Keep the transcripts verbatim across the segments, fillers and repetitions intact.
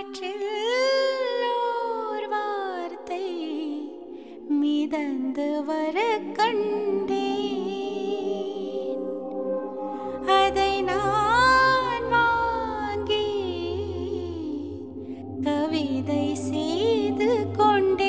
காற்றில் ஓர் வார்த்தை மிதந்து வர கண்டேன். அதை நான் வாங்கி கவிதை செய்து கொண்டேன்.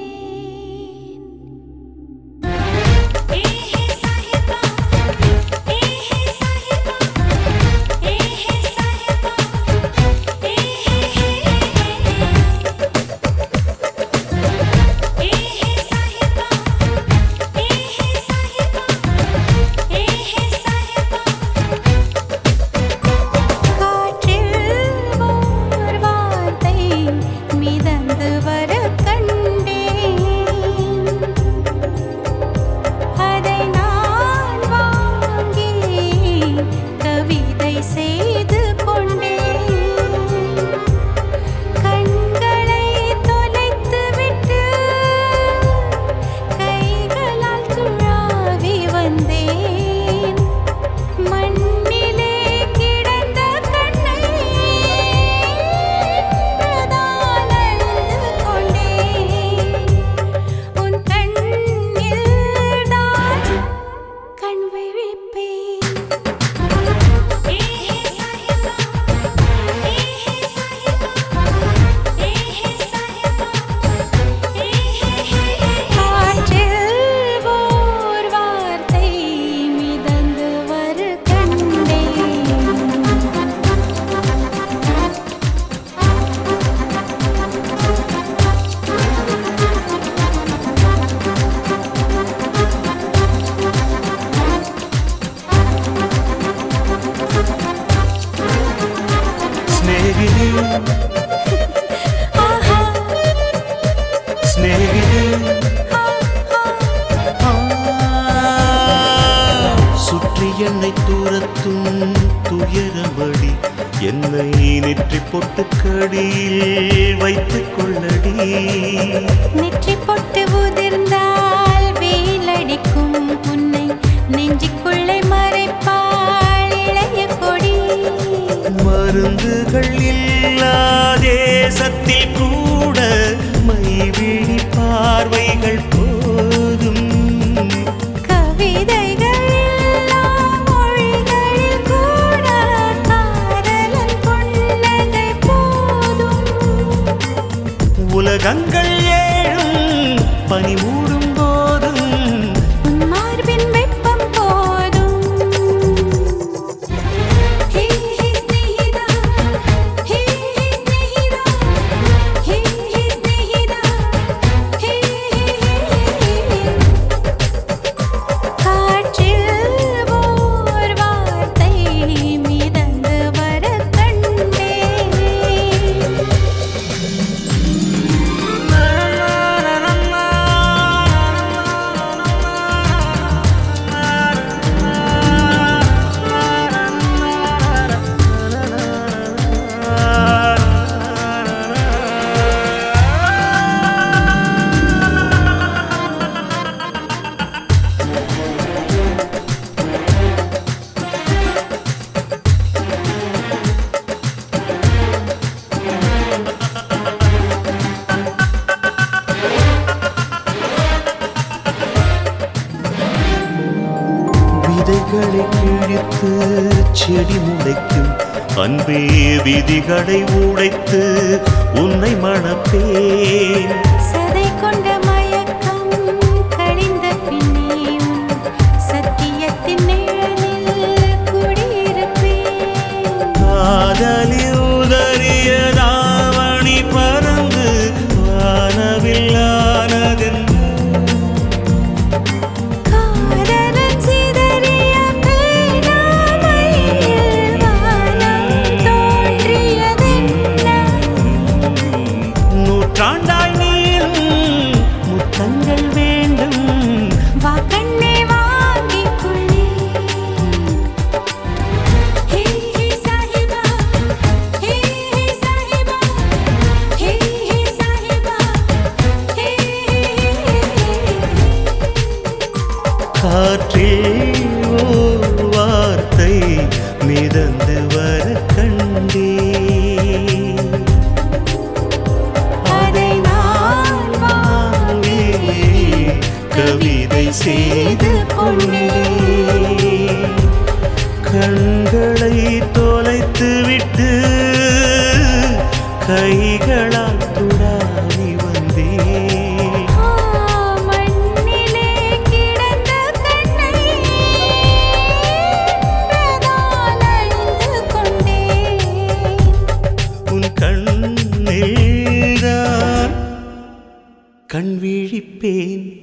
சுற்றி என்னை தூரத்தும் துயரமடி, என்னை நெற்றி பொட்டு கடியில் வைத்துக் கொள்ளடி. நெற்றி பொட்டு உதிர்ந்தால் வேலடிக்கும், உன்னை நெஞ்சுக்குள்ளே மறைப்பாள் இளைய கொடி. மருந்துகள் இல்லா தேசத்தில் கூட மைவிழி பார்வைகள் போதும். கவிதைகள் இல்லா மொழிகளில் கூட காதலன் புன்னகை போதும். உலகங்கள் ஏழும் பனி மூடும் போதும் உன் மார்பின் வெப்பம் போதும். ஹே ஹே ஸ்நேகிதா, ஹே ஹே ஸ்நேகிதா, ஹே ஹே ஸ்நேகிதா, ஹே ஹே. காற்றில் ஓர் வார்த்தை மிதந்து வர கண்டேன். விதைகளை கிழித்து செடி முளைக்கும், அன்பே விதிகளை உடைத்து உன்னை மணப்பேன். சதை கொண்ட மயக்கம் கழிந்த பின்னே உன் சத்தியத்தின் நிழலில் குடியிருப்பேன். காதலில் உதறிய தாவணி பறந்து வானவில்லானதென்று காதலன் சிதறிய பேராமையில் வானம் தோன்றியதென்ன. நூற்றாண்டாய் நீளும் முத்தங்கள் வேண்டும். வா கண்ணே வாங்கிக் கொள்ளேன். ஹே ஹே சாஹிபா, ஹே ஹே சாஹிபா, ஹே ஹே சாஹிபா, ஹே ஹே. காற்றில் ஓர் வார்த்தை மிதந்து வர கண்டேன். செய்து கொண்டேன். கண்களை தொலைத்து விட்டு கைகளால் துடாவி வந்தேன். ஆ, மண்ணிலே கிடந்த கண்ணை பிரதால் அணிந்து கொண்டேன். உன் கண்ணில்தான் கண் விழிப்பேன்.